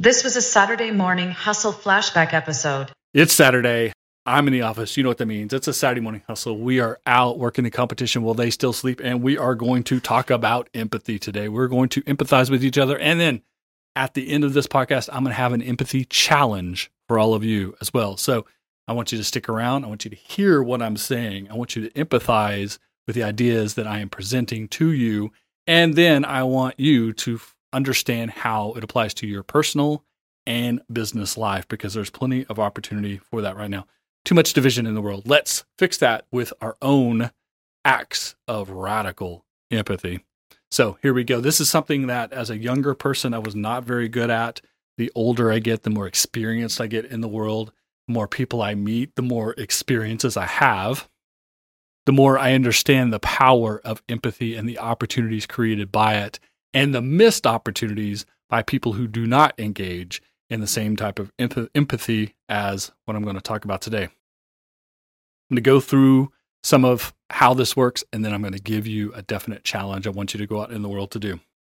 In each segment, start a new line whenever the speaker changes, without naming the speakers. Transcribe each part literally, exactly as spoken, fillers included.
This was a Saturday morning hustle flashback episode.
It's Saturday. I'm in the office. You know what that means. It's a Saturday morning hustle. We are out working the competition while they still sleep, and we are going to talk about empathy today. We're going to empathize with each other. And then at the end of this podcast, I'm going to have an empathy challenge for all of you as well. So I want you to stick around. I want you to hear what I'm saying. I want you to empathize with the ideas that I am presenting to you. And then I want you to understand how it applies to your personal and business life, because there's plenty of opportunity for that right now. Too much division in the world. Let's fix that with our own acts of radical empathy. So here we go. This is something that as a younger person, I was not very good at. The older I get, the more experienced I get in the world, the more people I meet, the more experiences I have, the more I understand the power of empathy and the opportunities created by it, and the missed opportunities by people who do not engage in the same type of empath- empathy as what I'm going to talk about today. I'm going to go through some of how this works, and then I'm going to give you a definite challenge I want you to go out in the world to do.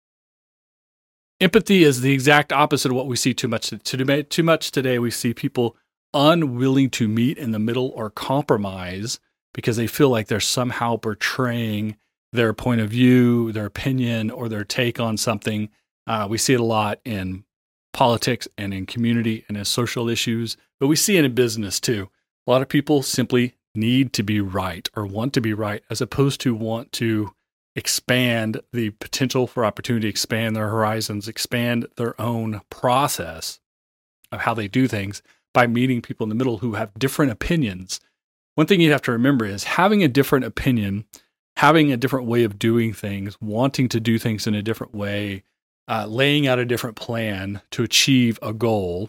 Empathy is the exact opposite of what we see too much. Too much today, we see people unwilling to meet in the middle or compromise because they feel like they're somehow betraying their point of view, their opinion, or their take on something. Uh, we see it a lot in politics and in community and in social issues, but we see it in business too. A lot of people simply need to be right or want to be right, as opposed to want to expand the potential for opportunity, expand their horizons, expand their own process of how they do things by meeting people in the middle who have different opinions. One thing you have to remember is having a different opinion, having a different way of doing things, wanting to do things in a different way, uh, laying out a different plan to achieve a goal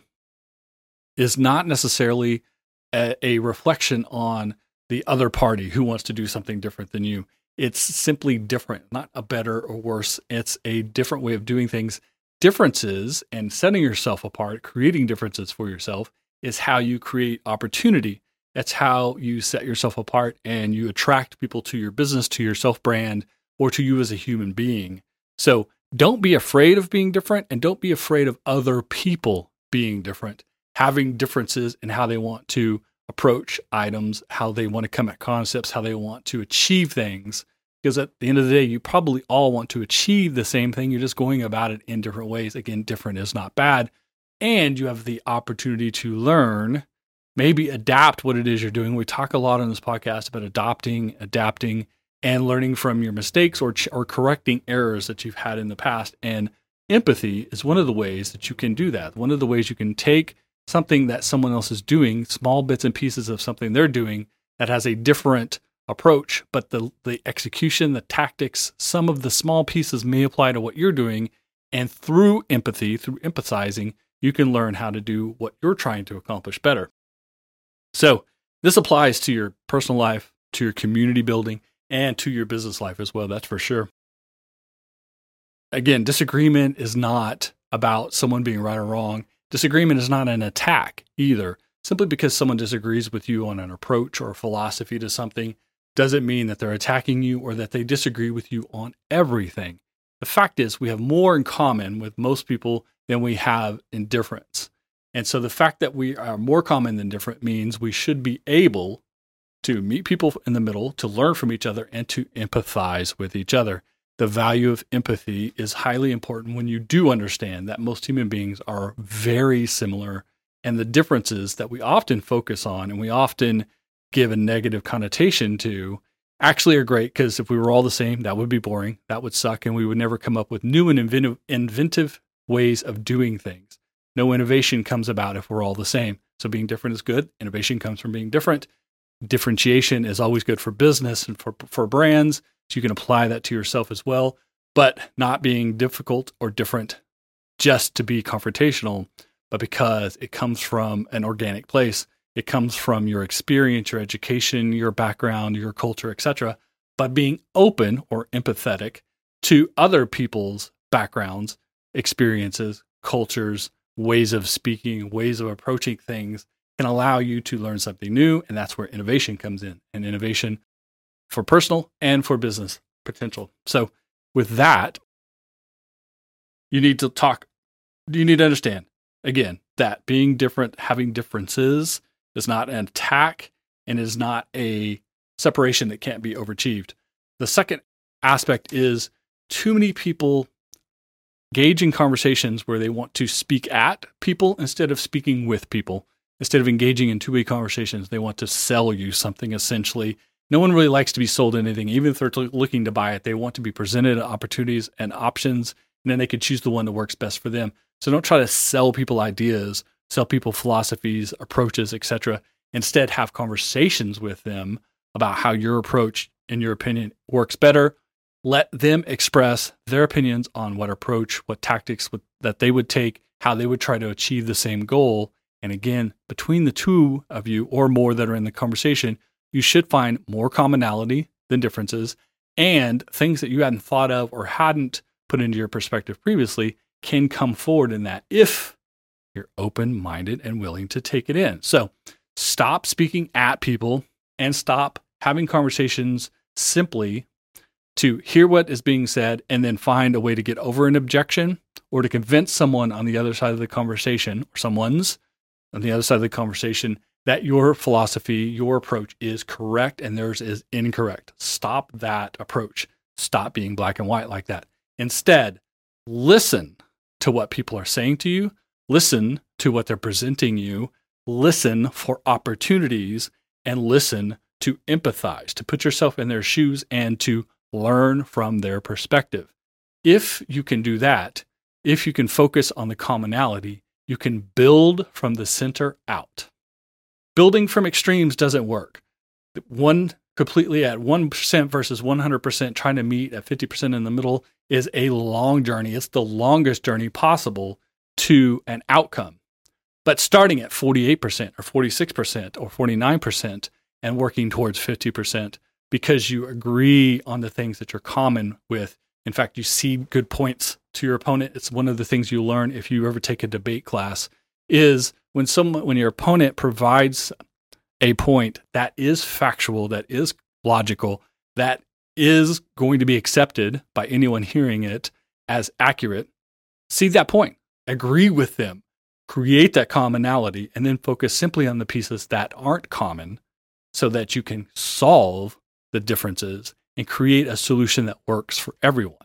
is not necessarily a, a reflection on the other party who wants to do something different than you. It's simply different, not a better or worse. It's a different way of doing things. Differences and setting yourself apart, creating differences for yourself, is how you create opportunity. That's how you set yourself apart and you attract people to your business, to your self-brand, or to you as a human being. So don't be afraid of being different, and don't be afraid of other people being different, having differences in how they want to approach items, how they want to come at concepts, how they want to achieve things. Because at the end of the day, you probably all want to achieve the same thing. You're just going about it in different ways. Again, different is not bad. And you have the opportunity to learn, maybe adapt what it is you're doing. We talk a lot on this podcast about adopting, adapting, and learning from your mistakes or ch- or correcting errors that you've had in the past. And empathy is one of the ways that you can do that. One of the ways you can take something that someone else is doing, small bits and pieces of something they're doing that has a different approach, but the, the execution, the tactics, some of the small pieces may apply to what you're doing. And through empathy, through empathizing, you can learn how to do what you're trying to accomplish better. So this applies to your personal life, to your community building, and to your business life as well. That's for sure. Again, disagreement is not about someone being right or wrong. Disagreement is not an attack either. Simply because someone disagrees with you on an approach or a philosophy to something doesn't mean that they're attacking you or that they disagree with you on everything. The fact is, we have more in common with most people than we have in difference. And so the fact that we are more common than different means we should be able to meet people in the middle, to learn from each other, and to empathize with each other. The value of empathy is highly important when you do understand that most human beings are very similar, and the differences that we often focus on and we often give a negative connotation to actually are great, because if we were all the same, that would be boring, that would suck, and we would never come up with new and inventive, inventive ways of doing things. No innovation comes about if we're all the same. So being different is good. Innovation comes from being different. Differentiation is always good for business and for, for brands. So you can apply that to yourself as well, but not being difficult or different just to be confrontational, but because it comes from an organic place. It comes from your experience, your education, your background, your culture, et cetera. But being open or empathetic to other people's backgrounds, experiences, cultures, ways of speaking, ways of approaching things can allow you to learn something new. And that's where innovation comes in, and innovation for personal and for business potential. So with that, you need to talk, you need to understand Again, that being different, having differences is not an attack and is not a separation that can't be overachieved. The second aspect is too many people engage in conversations where they want to speak at people instead of speaking with people. Instead of engaging in two-way conversations, they want to sell you something essentially. No one really likes to be sold anything. Even if they're looking to buy it, they want to be presented opportunities and options, and then they can choose the one that works best for them. So don't try to sell people ideas, sell people philosophies, approaches, et cetera. Instead, have conversations with them about how your approach, in your opinion, works better. Let them express their opinions on what approach, what tactics would, that they would take, how they would try to achieve the same goal. And again, between the two of you or more that are in the conversation, you should find more commonality than differences, and things that you hadn't thought of or hadn't put into your perspective previously can come forward in that if you're open-minded and willing to take it in. So stop speaking at people and stop having conversations simply to hear what is being said and then find a way to get over an objection or to convince someone on the other side of the conversation or someone's on the other side of the conversation that your philosophy, your approach is correct and theirs is incorrect. Stop that approach. Stop being black and white like that. Instead, listen to what people are saying to you. Listen to what they're presenting you. Listen for opportunities and listen to empathize, to put yourself in their shoes and to learn from their perspective. If you can do that, if you can focus on the commonality, you can build from the center out. Building from extremes doesn't work. One completely at one percent versus one hundred percent trying to meet at fifty percent in the middle is a long journey. It's the longest journey possible to an outcome. But starting at forty-eight percent or forty-six percent or forty-nine percent and working towards fifty percent because you agree on the things that you're common with. In fact, you see good points to your opponent. It's one of the things you learn if you ever take a debate class is when someone, when your opponent provides a point that is factual, that is logical, that is going to be accepted by anyone hearing it as accurate, see that point, agree with them, create that commonality, and then focus simply on the pieces that aren't common so that you can solve the differences and create a solution that works for everyone.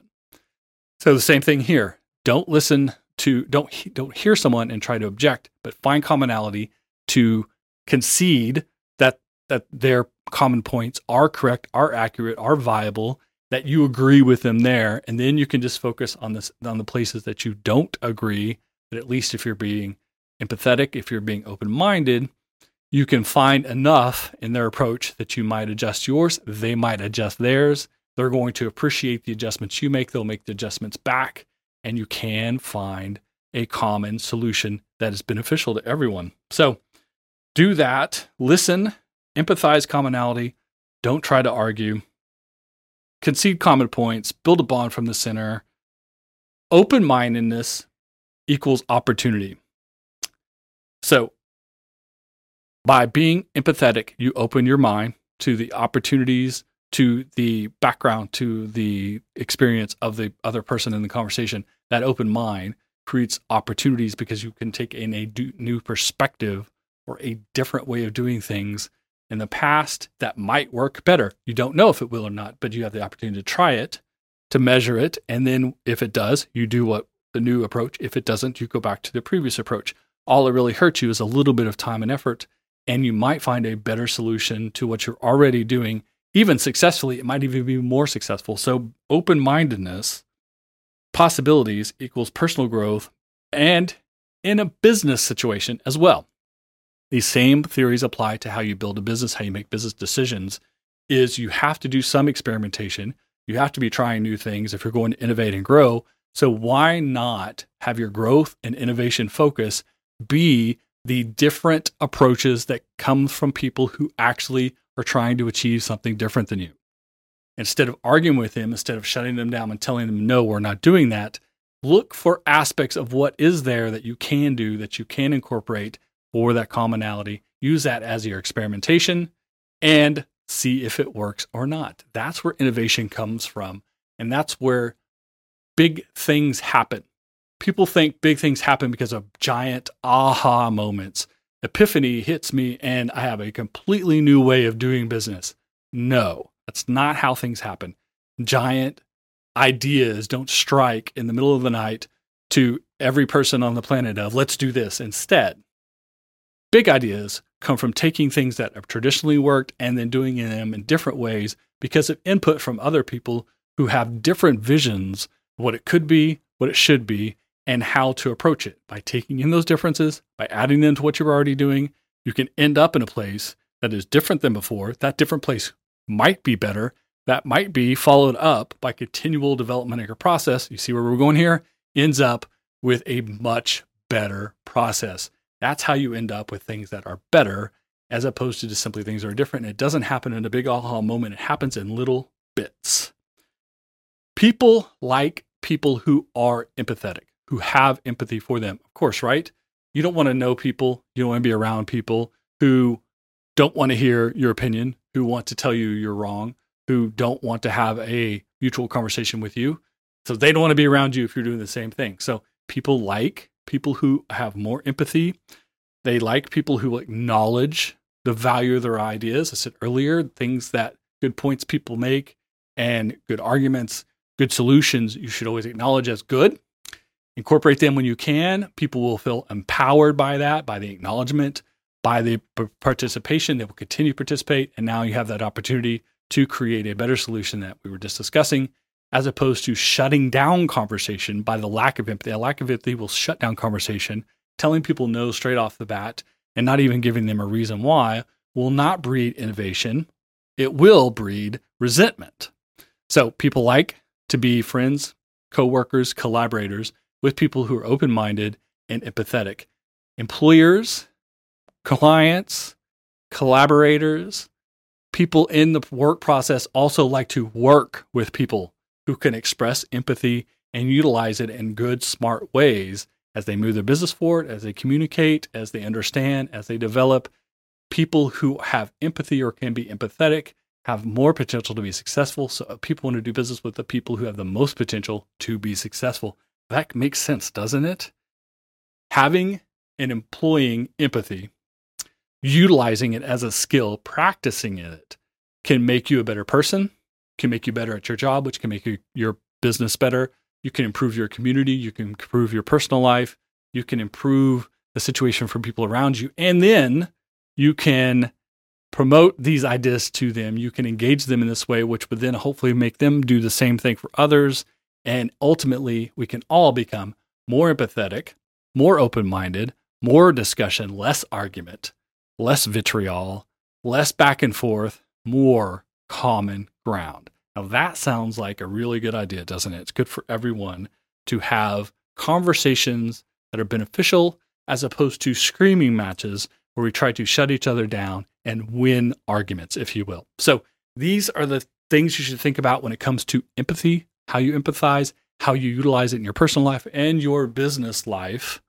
So the same thing here. Don't listen to, don't, don't hear someone and try to object, but find commonality to concede that, that their common points are correct, are accurate, are viable, that you agree with them there. And then you can just focus on this, on the places that you don't agree. But at least if you're being empathetic, if you're being open-minded, you can find enough in their approach that you might adjust yours. They might adjust theirs. They're going to appreciate the adjustments you make. They'll make the adjustments back, and you can find a common solution that is beneficial to everyone. So do that. Listen, empathize commonality. Don't try to argue. Concede common points. Build a bond from the center. Open-mindedness equals opportunity. So by being empathetic, you open your mind to the opportunities, to the background, to the experience of the other person in the conversation. That open mind creates opportunities because you can take in a new perspective or a different way of doing things in the past that might work better. You don't know if it will or not, but you have the opportunity to try it, to measure it, and then if it does, you do what the new approach. If it doesn't, you go back to the previous approach. All it really hurts you is a little bit of time and effort, and you might find a better solution to what you're already doing. Even successfully, it might even be more successful. So open-mindedness, possibilities equals personal growth, and in a business situation as well. These same theories apply to how you build a business, how you make business decisions, is you have to do some experimentation. You have to be trying new things if you're going to innovate and grow. So why not have your growth and innovation focus be the different approaches that come from people who actually are trying to achieve something different than you? Instead of arguing with them, instead of shutting them down and telling them, no, we're not doing that, look for aspects of what is there that you can do, that you can incorporate for that commonality. Use that as your experimentation and see if it works or not. That's where innovation comes from. And that's where big things happen. people think big things happen because of giant aha moments. Epiphany hits me and I have a completely new way of doing business. No, that's not how things happen. Giant ideas don't strike in the middle of the night to every person on the planet of, let's do this instead. Big ideas come from taking things that have traditionally worked and then doing them in different ways because of input from other people who have different visions of what it could be, what it should be, and how to approach it. By taking in those differences, by adding them to what you're already doing, you can end up in a place that is different than before. That different place might be better. That might be followed up by continual development of your process. You see where we're going here? Ends up with a much better process. That's how you end up with things that are better as opposed to just simply things that are different. And it doesn't happen in a big aha moment. It happens in little bits. People like people who are empathetic, who have empathy for them. Of course, right? You don't want to know people. You don't want to be around people who don't want to hear your opinion, who want to tell you you're wrong, who don't want to have a mutual conversation with you. So they don't want to be around you if you're doing the same thing. So people like people who have more empathy. They like people who acknowledge the value of their ideas. I said earlier, things that good points people make and good arguments, good solutions, you should always acknowledge as good. Incorporate them when you can. People will feel empowered by that, by the acknowledgement, by the participation. They will continue to participate. And now you have that opportunity to create a better solution that we were just discussing, as opposed to shutting down conversation by the lack of empathy. A lack of empathy will shut down conversation. Telling people no straight off the bat and not even giving them a reason why will not breed innovation. It will breed resentment. So people like to be friends, coworkers, collaborators with people who are open-minded and empathetic. Employers, clients, collaborators, people in the work process also like to work with people who can express empathy and utilize it in good, smart ways as they move their business forward, as they communicate, as they understand, as they develop. People who have empathy or can be empathetic have more potential to be successful. So people want to do business with the people who have the most potential to be successful. That makes sense, doesn't it? Having and employing empathy, utilizing it as a skill, practicing it, can make you a better person, can make you better at your job, which can make you, your business better. You can improve your community. You can improve your personal life. You can improve the situation for people around you. And then you can promote these ideas to them. You can engage them in this way, which would then hopefully make them do the same thing for others. And ultimately, we can all become more empathetic, more open-minded, more discussion, less argument, less vitriol, less back and forth, more common ground. Now that sounds like a really good idea, doesn't it? It's good for everyone to have conversations that are beneficial as opposed to screaming matches where we try to shut each other down and win arguments, if you will. So these are the things you should think about when it comes to empathy, how you empathize, how you utilize it in your personal life and your business life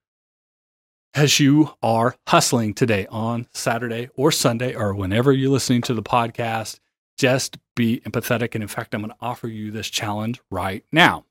as you are hustling today on Saturday or Sunday or whenever you're listening to the podcast. Just be empathetic. And in fact, I'm going to offer you this challenge right now.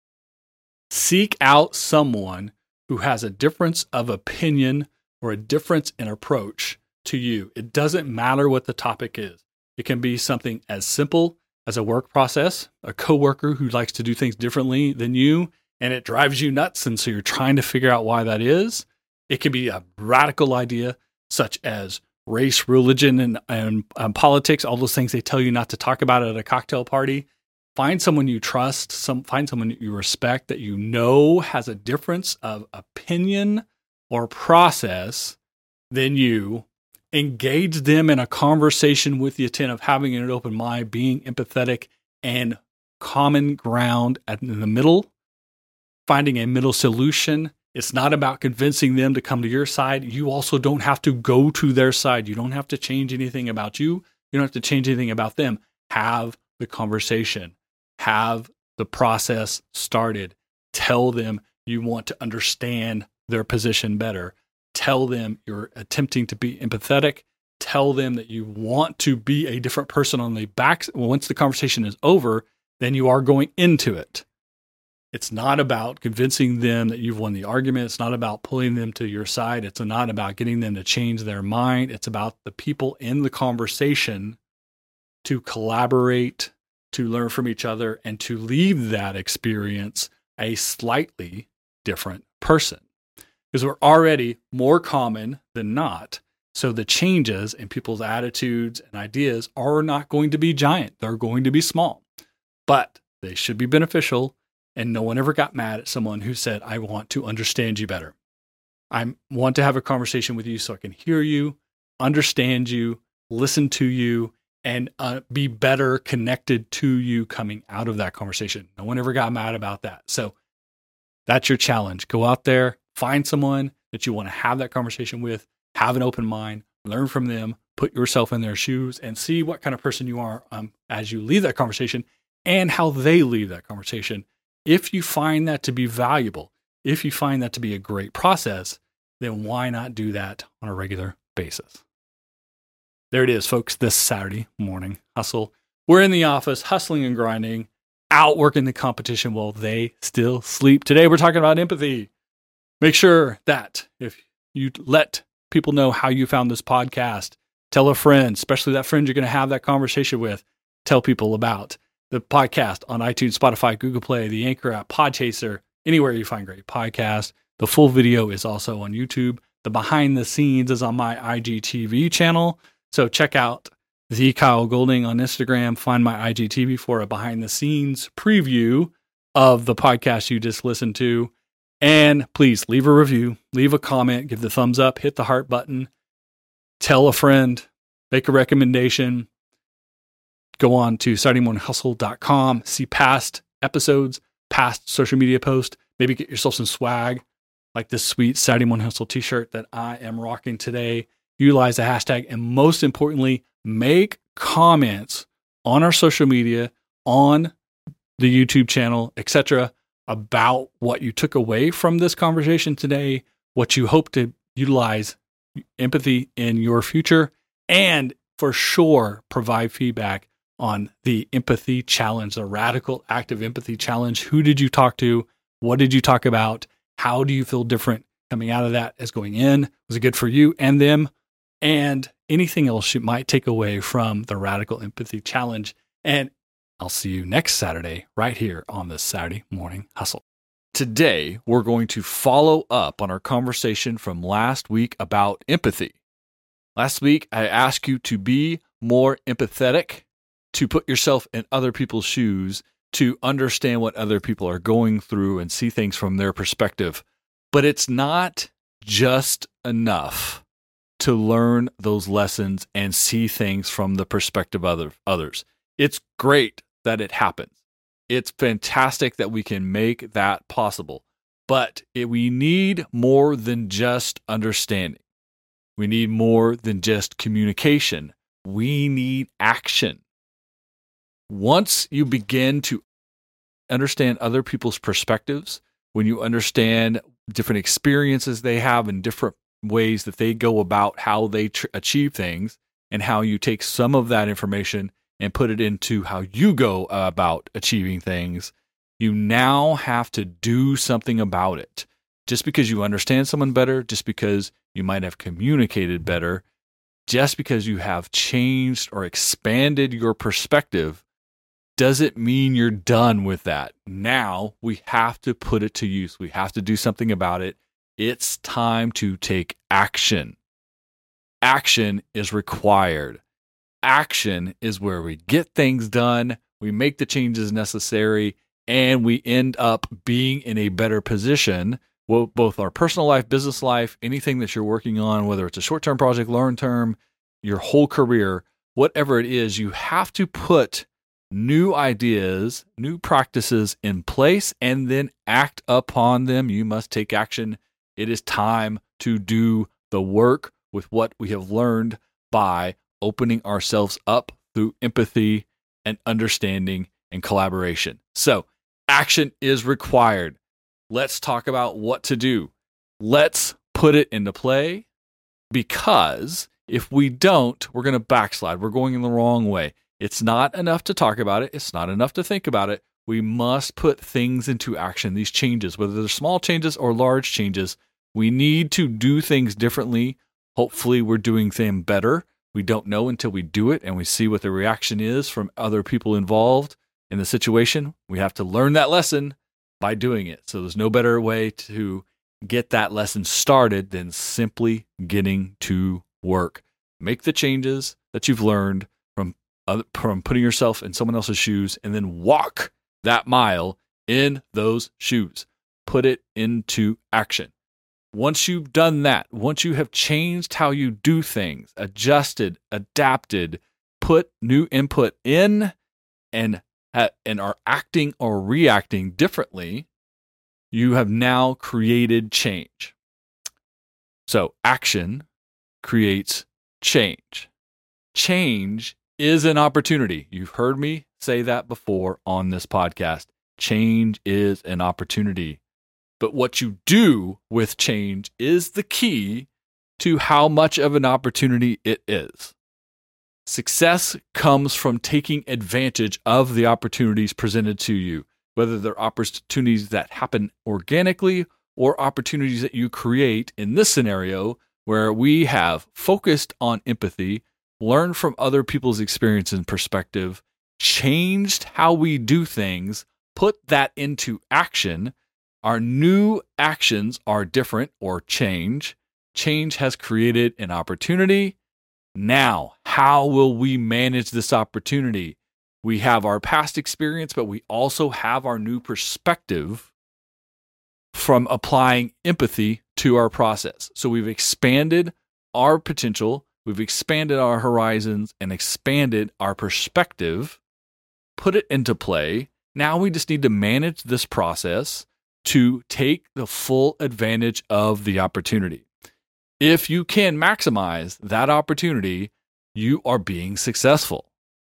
Seek out someone who has a difference of opinion or a difference in approach to you. It doesn't matter what the topic is. It can be something as simple as a work process, a coworker who likes to do things differently than you, and it drives you nuts. And so you're trying to figure out why that is. It can be a radical idea such as race, religion, and, and um, politics, all those things they tell you not to talk about at a cocktail party. Find someone you trust, some find someone that you respect that you know has a difference of opinion or process than you. Engage them in a conversation with the intent of having an open mind, being empathetic, and common ground at, in the middle, finding a middle solution. It's not about convincing them to come to your side. You also don't have to go to their side. You don't have to change anything about you. You don't have to change anything about them. Have the conversation. Have the process started. Tell them you want to understand their position better. Tell them you're attempting to be empathetic. Tell them that you want to be a different person on the back. Well, once the conversation is over, then you are going into it. It's not about convincing them that you've won the argument. It's not about pulling them to your side. It's not about getting them to change their mind. It's about the people in the conversation to collaborate, to learn from each other, and to leave that experience a slightly different person. Because we're already more common than not. So the changes in people's attitudes and ideas are not going to be giant. They're going to be small, but they should be beneficial. And no one ever got mad at someone who said, I want to understand you better. I want to have a conversation with you so I can hear you, understand you, listen to you, and uh, be better connected to you coming out of that conversation. No one ever got mad about that. So that's your challenge. Go out there, find someone that you want to have that conversation with, have an open mind, learn from them, put yourself in their shoes, and see what kind of person you are um, as you leave that conversation and how they leave that conversation. If you find that to be valuable, if you find that to be a great process, then why not do that on a regular basis? There it is, folks, this Saturday morning hustle. We're in the office, hustling and grinding, outworking the competition while they still sleep. Today, we're talking about empathy. Make sure that if you let people know how you found this podcast, tell a friend, especially that friend you're going to have that conversation with, tell people about the podcast on iTunes, Spotify, Google Play, the Anchor app, Podchaser, anywhere you find great podcasts. The full video is also on YouTube. The behind the scenes is on my I G T V channel. So check out the Kyle Golding on Instagram. Find my I G T V for a behind the scenes preview of the podcast you just listened to. And please leave a review, leave a comment, give the thumbs up, hit the heart button, tell a friend, make a recommendation. Go on to Saturday morning hustle dot com, see past episodes, past social media posts, maybe get yourself some swag like this sweet Saturday Morning Hustle t-shirt that I am rocking today. Utilize the hashtag, and most importantly, make comments on our social media, on the YouTube channel, et cetera, about what you took away from this conversation today, what you hope to utilize empathy in your future, and for sure provide feedback on the empathy challenge, the radical active empathy challenge. Who did you talk to? What did you talk about? How do you feel different coming out of that as going in? Was it good for you and them? And anything else you might take away from the radical empathy challenge. And I'll see you next Saturday right here on the Saturday Morning Hustle. Today, we're going to follow up on our conversation from last week about empathy. Last week, I asked you to be more empathetic, to put yourself in other people's shoes, to understand what other people are going through and see things from their perspective. But it's not just enough to learn those lessons and see things from the perspective of others. It's great that it happens. It's fantastic that we can make that possible. But it, we need more than just understanding. We need more than just communication. We need action. Once you begin to understand other people's perspectives, when you understand different experiences they have and different ways that they go about how they tr- achieve things, and how you take some of that information and put it into how you go about achieving things, you now have to do something about it. Just because you understand someone better, just because you might have communicated better, just because you have changed or expanded your perspective, doesn't mean you're done with that. Now we have to put it to use. We have to do something about it. It's time to take action. Action is required. Action is where we get things done, we make the changes necessary, and we end up being in a better position, well, both our personal life, business life, anything that you're working on, whether it's a short-term project, long-term, your whole career, whatever it is, you have to put new ideas, new practices in place, and then act upon them. You must take action. It is time to do the work with what we have learned by opening ourselves up through empathy and understanding and collaboration. So action is required. Let's talk about what to do. Let's put it into play, because if we don't, we're going to backslide. We're going in the wrong way. It's not enough to talk about it. It's not enough to think about it. We must put things into action, these changes, whether they're small changes or large changes. We need to do things differently. Hopefully, we're doing them better. We don't know until we do it and we see what the reaction is from other people involved in the situation. We have to learn that lesson by doing it. So there's no better way to get that lesson started than simply getting to work. Make the changes that you've learned from, other, from putting yourself in someone else's shoes, and then walk that mile in those shoes. Put it into action. Once you've done that, once you have changed how you do things, adjusted, adapted, put new input in, and, ha- and are acting or reacting differently, you have now created change. So action creates change. Change is an opportunity. You've heard me say that before on this podcast. Change is an opportunity. But what you do with change is the key to how much of an opportunity it is. Success comes from taking advantage of the opportunities presented to you, whether they're opportunities that happen organically or opportunities that you create in this scenario where we have focused on empathy, learned from other people's experience and perspective, changed how we do things, put that into action. Our new actions are different or change. Change has created an opportunity. Now, how will we manage this opportunity? We have our past experience, but we also have our new perspective from applying empathy to our process. So we've expanded our potential, we've expanded our horizons, and expanded our perspective, put it into play. Now we just need to manage this process to take the full advantage of the opportunity. If you can maximize that opportunity, you are being successful.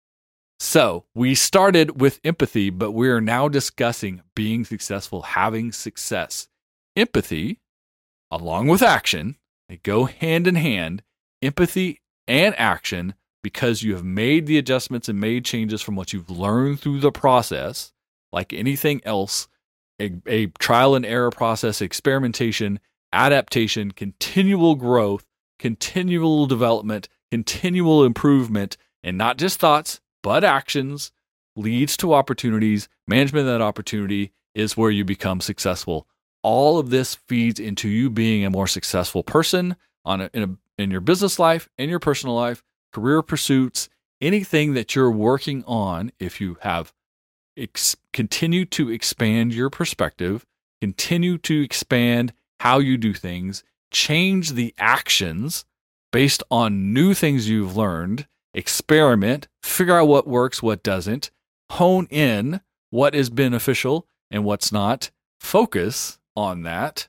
So we started with empathy, but we are now discussing being successful, having success. Empathy, along with action, they go hand in hand. Empathy and action, because you have made the adjustments and made changes from what you've learned through the process, like anything else, A, a trial and error process, experimentation, adaptation, continual growth, continual development, continual improvement, and not just thoughts, but actions leads to opportunities. Management of that opportunity is where you become successful. All of this feeds into you being a more successful person on a, in, a, in your business life, in your personal life, career pursuits, anything that you're working on. If you have Ex- continue to expand your perspective, continue to expand how you do things, change the actions based on new things you've learned, experiment, figure out what works, what doesn't, hone in what is beneficial and what's not, focus on that.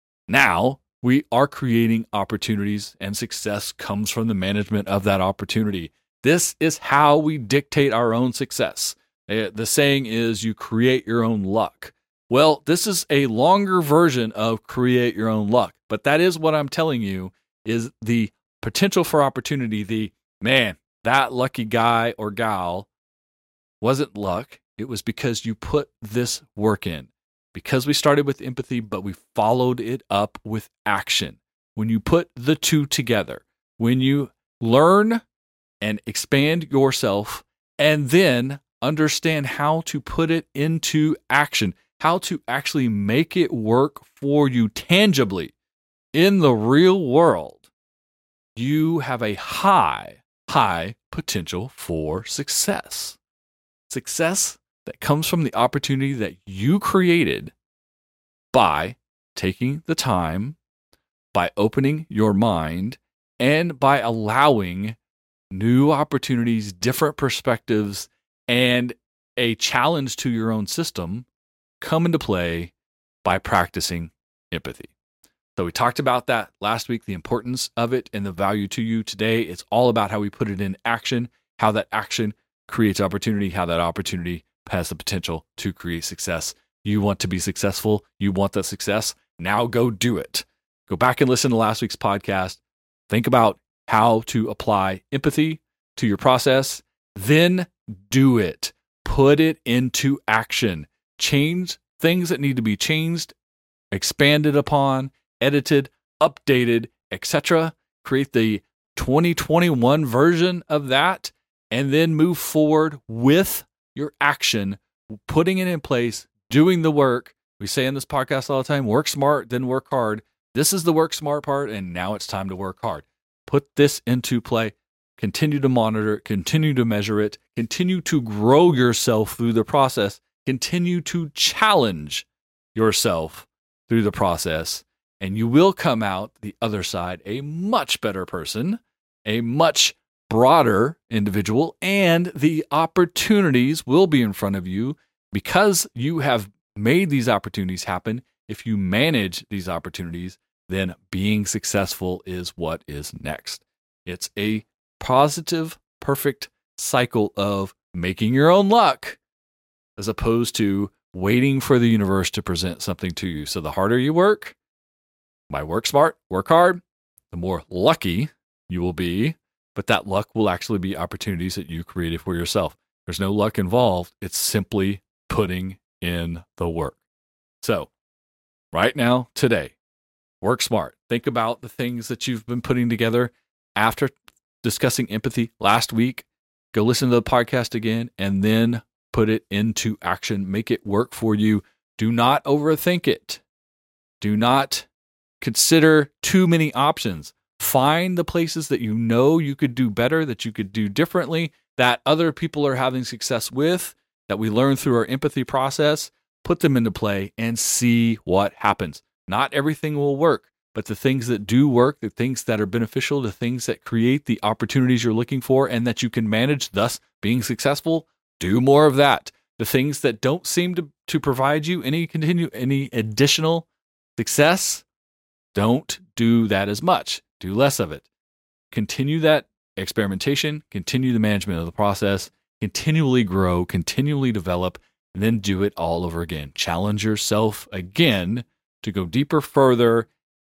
Now we are creating opportunities, and success comes from the management of that opportunity. This is how we dictate our own success. The saying is, you create your own luck. Well, this is a longer version of create your own luck, but that is what I'm telling you is the potential for opportunity. The man, that lucky guy or gal wasn't luck. It was because you put this work in. Because we started with empathy, but we followed it up with action. When you put the two together, when you learn and expand yourself, and then understand how to put it into action, how to actually make it work for you tangibly in the real world, you have a high, high potential for success. Success that comes from the opportunity that you created by taking the time, by opening your mind, and by allowing new opportunities, different perspectives, and a challenge to your own system come into play by practicing empathy. So we talked about that last week, the importance of it and the value to you. Today, it's all about how we put it in action, how that action creates opportunity, how that opportunity has the potential to create success. You want to be successful. You want that success. Now go do it. Go back and listen to last week's podcast. Think about how to apply empathy to your process. Then do it. put it into action. Change things that need to be changed, expanded upon, edited, updated, et cetera. Create the twenty twenty-one version of that, and then move forward with your action, putting it in place, doing the work. We say in this podcast all the time, work smart, then work hard. This is the work smart part, and now it's time to work hard. Put this into play. Continue to monitor it, continue to measure it, continue to grow yourself through the process, continue to challenge yourself through the process, and you will come out the other side a much better person, a much broader individual, and the opportunities will be in front of you because you have made these opportunities happen. If you manage these opportunities, then being successful is what is next. It's a positive, perfect cycle of making your own luck as opposed to waiting for the universe to present something to you. So the harder you work, by work smart, work hard, the more lucky you will be, but that luck will actually be opportunities that you created for yourself. There's no luck involved. It's simply putting in the work. So right now, today, work smart. Think about the things that you've been putting together after discussing empathy last week. Go listen to the podcast again and then put it into action. Make it work for you. Do not overthink it. Do not consider too many options. Find the places that you know you could do better, that you could do differently, that other people are having success with, that we learn through our empathy process. Put them into play and see what happens. Not everything will work, but the things that do work, the things that are beneficial, the things that create the opportunities you're looking for and that you can manage, thus being successful, do more of that. The things that don't seem to, to provide you any continue any additional success, don't do that as much. Do less of it. Continue that experimentation, continue the management of the process, continually grow, continually develop, and then do it all over again. Challenge yourself again to go deeper, further,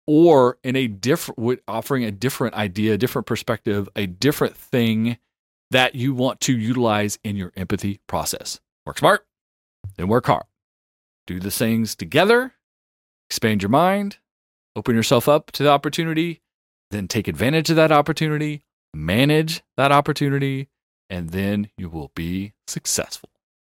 or in a different, offering a different idea, a different perspective, a different thing that you want to utilize in your empathy process. Work smart, then work hard. Do the things together, expand your mind, open yourself up to the opportunity, then take advantage of that opportunity, manage that opportunity, and then you will be successful.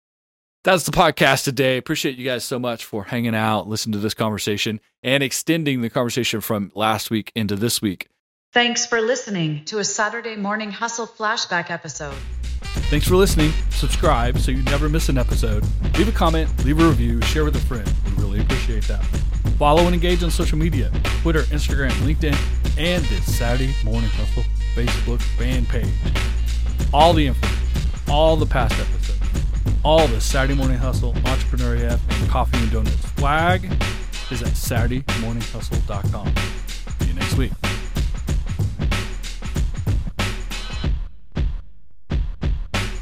That's the podcast today. Appreciate you guys so much for hanging out, listening to this conversation, and extending the conversation from last week into this week.
Thanks for listening to a Saturday Morning Hustle flashback episode.
Thanks for listening. Subscribe so you never miss an episode. Leave a comment, leave a review, share with a friend. We really appreciate that. Follow and engage on social media, Twitter, Instagram, LinkedIn, and this Saturday Morning Hustle Facebook fan page. All the information, all the past episodes, all the Saturday Morning Hustle, Entrepreneur A F, and Coffee and Donuts swag is at saturday morning hustle dot com. See you next week.